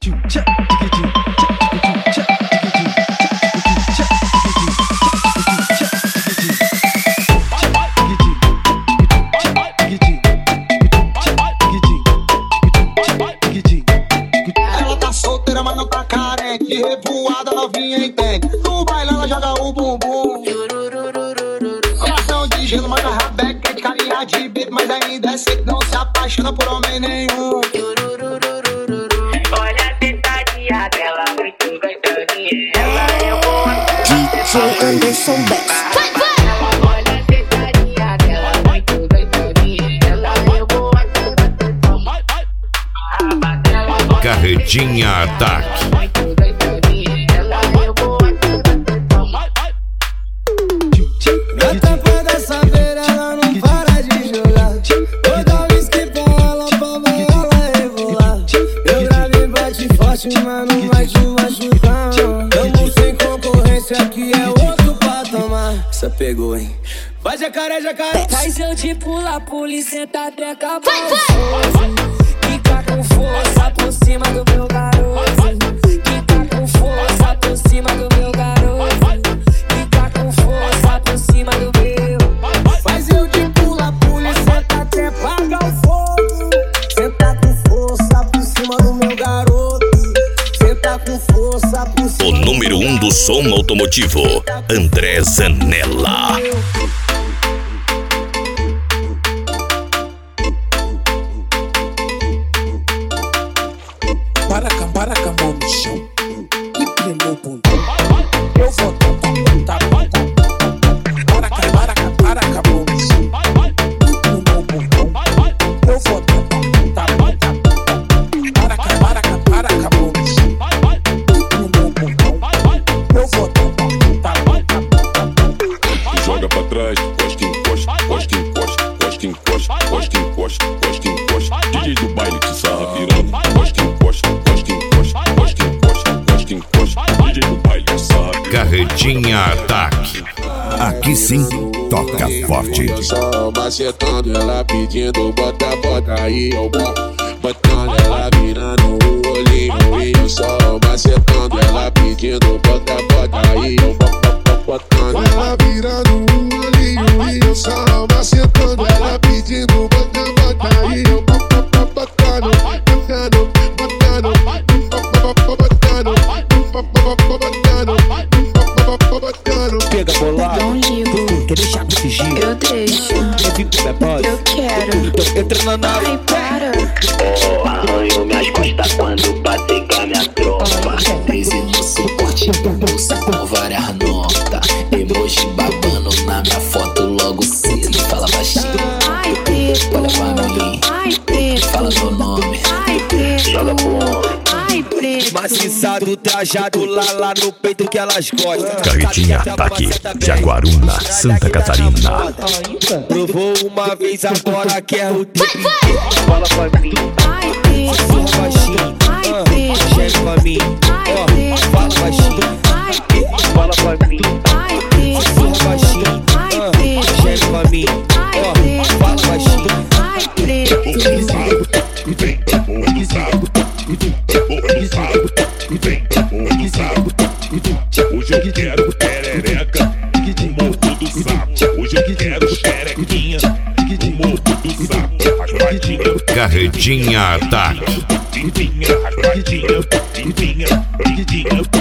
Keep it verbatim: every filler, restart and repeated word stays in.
Ela tá solteira, mas não tá carente. Revoada, novinha entende. No baile ela joga o bumbum. Coração de gelo, manda rabeca, é de carinha de bebê, mas ainda é seco, não se apaixona por homem nenhum. Olha a tentadinha dela, muito gostosinha. Ela é boa. D J Anderson Bex. Olha a tentadinha dela, muito gostosinha. Ela é boa. Carretinha Ataque. Na tapa dessa beira ela não para de jogar. Toda vez que pra ela, pra ela rebolar. Eu gravei bate forte, mas não vai te machucar. Tamo sem concorrência, aqui é outro patamar. Essa pegou, hein? Vai jacaré, jacaré. Faz eu de pular, polícia tá até acabando. Fica com força por cima do meu garoto. Fica com força por cima do meu garoto. Fica com força por cima do meu. Faz eu de pular, polícia tá até pagar o fogo. Senta com força por cima do meu garoto. Senta com força por cima. O número um do som automotivo, André Zanella. Para cá, para cá, mão no chão e prendeu o bundão. Eu vou dar pra ponta, ponta. Para cá, para cá, para cá, mão no chão e prendeu o bundão. Eu vou dar pra ponta, ponta. Para cá, para cá, para cá, mão no chão e prendeu o bundão. Eu vou dar pra ponta, ponta. Joga pra trás, costa, encosta, costa, encosta, costa, encosta, costa, encosta, costa, encosta. D J do baile te sarra virando. Costa, encosta, costa, encosta, costa, encosta, costa, encosta. D J do baile te sarra virando. Carretinha Ataque. Aqui sim, toca forte. Eu só macetando ela pedindo bota, bota aí eu boto. Botando ela virando o olhinho e eu só macetando ela pedindo bota, bota aí eu boto. Botando ela virando o olhinho e eu só macetando ela pedindo bota, bota aí eu boto. Botando, botando, botando, botando, botando, botando. Pega bolado, Não ligo, quer deixar de fingir? eu deixo. Eu quero. Então entra na nave. Ai, para. Oh, arranho minhas costas quando passei com a minha tropa. Crise no suporte, bolsa com várias notas. Emoji babando na minha foto logo cedo. Fala baixinho, Ai, preto. olha pra mim, Ai, preto. fala meu nome. Ai, preto. Joga pro homem. Ai, preto. Maciçado, trajado lá, lá no peito que elas gostam. Carretinha Ataque, Jaguaruna, Santa Catarina. Provou uma vez, agora quer o tempo inteiro. Fala pra mim. Ai, preto. Fala baixinho, Ai, ah, preto. chega pra mim. Ai, Ó, preto. fala baixinho, Ai, preto. Fala pra mim. Ai, preto. fala baixinho, Ai, ah, preto. chega pra mim. Ai, Ó, preto. fala baixinho. Ai, preto. Hoje eu quero perereca, o morro do sapo. Hoje eu quero perequinha, o morro do sapo. Raspadinha, Carretinha Ataque. limpinha, raspadinha, limpinha, limpinha.